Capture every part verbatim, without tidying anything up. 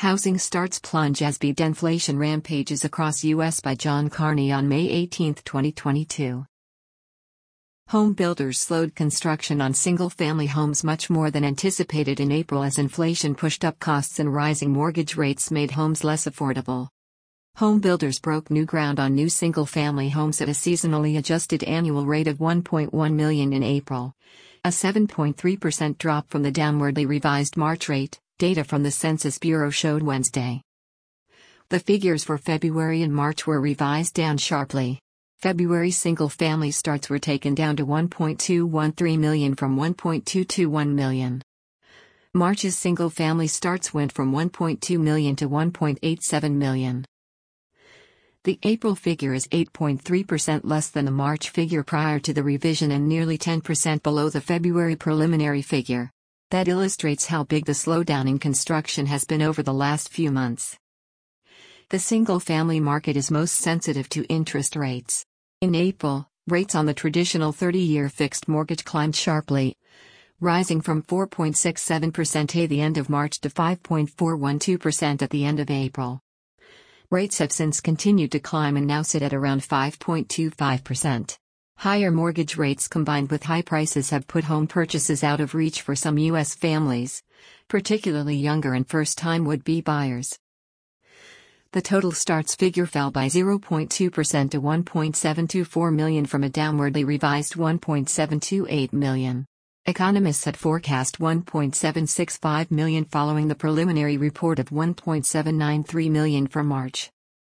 Housing starts plunge as beat inflation rampages across U S by John Carney on May eighteenth, twenty twenty-two. Home builders slowed construction on single-family homes much more than anticipated in April as inflation pushed up costs and rising mortgage rates made homes less affordable. Home builders broke new ground on new single-family homes at a seasonally adjusted annual rate of one point one million in April, a seven point three percent drop from the downwardly revised March rate, data from the Census Bureau showed Wednesday. The figures for February and March were revised down sharply. February single-family starts were taken down to one point two one three million from one point two two one million. March's single-family starts went from one point two million to one point eight seven million. The April figure is eight point three percent less than the March figure prior to the revision and nearly ten percent below the February preliminary figure. That illustrates how big the slowdown in construction has been over the last few months. The single-family market is most sensitive to interest rates. In April, rates on the traditional thirty-year fixed mortgage climbed sharply, rising from four point six seven percent at the end of March to five point four one two percent at the end of April. Rates have since continued to climb and now sit at around five point two five percent. Higher mortgage rates combined with high prices have put home purchases out of reach for some U S families, particularly younger and first-time would-be buyers. The total starts figure fell by zero point two percent to one point seven two four million from a downwardly revised one point seven two eight million. Economists had forecast one point seven six five million following the preliminary report of one point seven nine three million for March.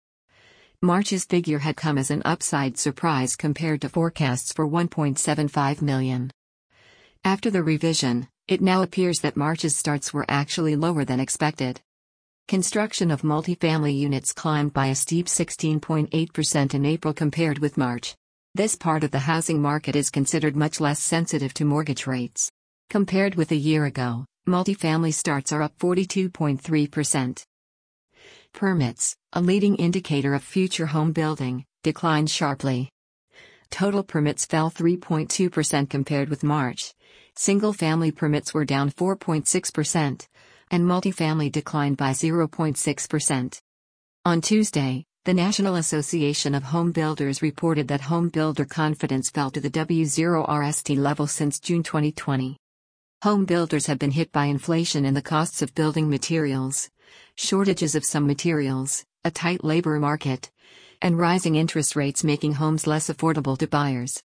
March's figure had come as an upside surprise compared to forecasts for one point seven five million. After the revision, it now appears that March's starts were actually lower than expected. Construction of multifamily units climbed by a steep sixteen point eight percent in April compared with March. This part of the housing market is considered much less sensitive to mortgage rates. Compared with a year ago, multifamily starts are up forty-two point three percent. Permits, a leading indicator of future home building, declined sharply. Total permits fell three point two percent compared with March. Single-family permits were down four point six percent, and multifamily declined by zero point six percent. On Tuesday, the National Association of Home Builders reported that home builder confidence fell to the W zero R S T level since June twenty twenty. Home builders have been hit by inflation in the costs of building materials, shortages of some materials, a tight labor market, and rising interest rates making homes less affordable to buyers.